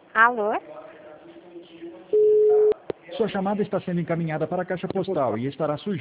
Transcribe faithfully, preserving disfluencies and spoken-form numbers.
Alô? Sua chamada está sendo encaminhada para a caixa postal e estará sujeita